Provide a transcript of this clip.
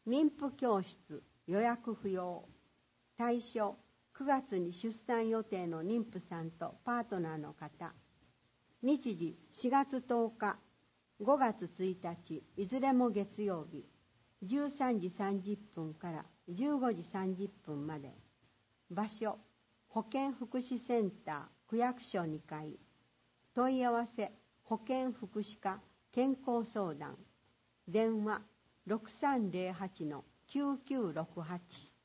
妊婦教室予約不要。対象9月に出産予定の妊婦さんとパートナーの方。日時4月10日、5月1日、いずれも月曜日、13時30分から15時30分まで。場所保健福祉センター区役所2階。問い合わせ保健福祉課健康相談。電話 6308-9968